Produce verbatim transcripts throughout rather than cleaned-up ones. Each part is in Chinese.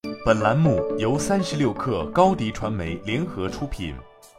本栏目由三十六氪高低传媒联合出品。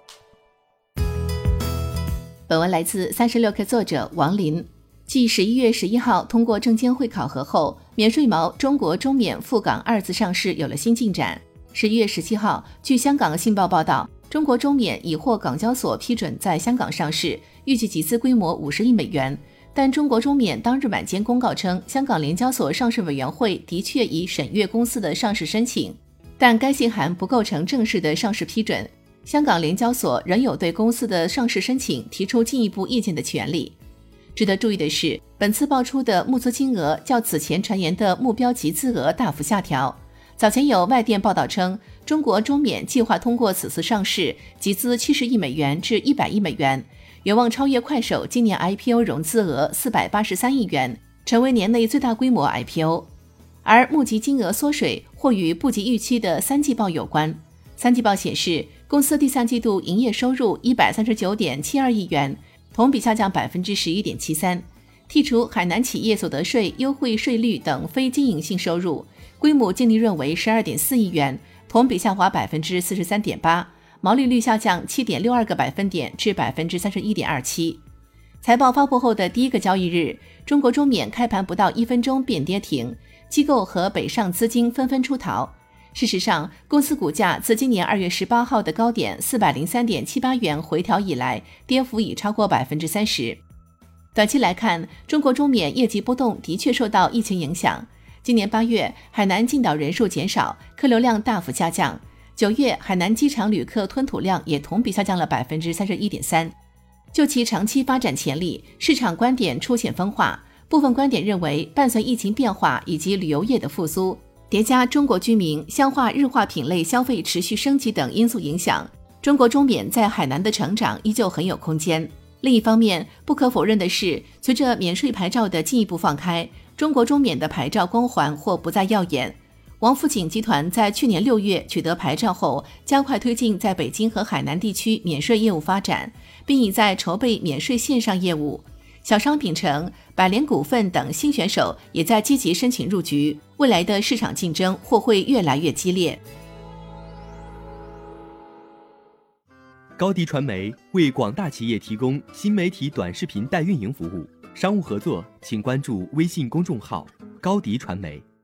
本文来自三十六氪作者王林。继十一月十一号通过证监会考核后，免税毛中国中免赴港二次上市有了新进展。十一月十七号，据香港信报报道，中国中免已获港交所批准在香港上市，预计集资规模五十亿美元。但中国中免当日晚间公告称，香港联交所上市委员会的确已审阅公司的上市申请，但该信函不构成正式的上市批准。香港联交所仍有对公司的上市申请提出进一步意见的权利。值得注意的是，本次爆出的募资金额较此前传言的目标集资额大幅下调。早前有外电报道称，中国中免计划通过此次上市集资七十亿美元至一百亿美元，有望超越快手今年 I P O 融资额四百八十三亿元，成为年内最大规模 I P O。 而募集金额缩水或与不及预期的三季报有关。三季报显示，公司第三季度营业收入一百三十九点七二亿元，同比下降 百分之十一点七三。 剔除海南企业所得税优惠税率等非经营性收入，规模净利润为 十二点四亿元，同比下滑 百分之四十三点八， 毛利率下降 七点六二个百分点至 百分之三十一点二七。 财报发布后的第一个交易日，中国中免开盘不到一分钟便跌停，机构和北上资金纷纷出逃。事实上，公司股价自今年二月十八号的高点 四百零三点七八元回调以来，跌幅已超过 百分之三十。 短期来看，中国中免业绩波动的确受到疫情影响。今年八月，海南进岛人数减少，客流量大幅下降。九月，海南机场旅客吞吐量也同比下降了 百分之三十一点三。 就其长期发展潜力，市场观点出现分化。部分观点认为，伴随疫情变化以及旅游业的复苏，叠加中国居民消化日化品类消费持续升级等因素影响，中国中免在海南的成长依旧很有空间。另一方面，不可否认的是，随着免税牌照的进一步放开，中国中免的牌照光环或不再耀眼。王府井集团在去年六月取得牌照后，加快推进在北京和海南地区免税业务发展，并已在筹备免税线上业务。小商品城、百联股份等新选手也在积极申请入局，未来的市场竞争或会越来越激烈。 高迪传媒为广大企业提供新媒体短视频代运营服务，商务合作请关注微信公众号高迪传媒。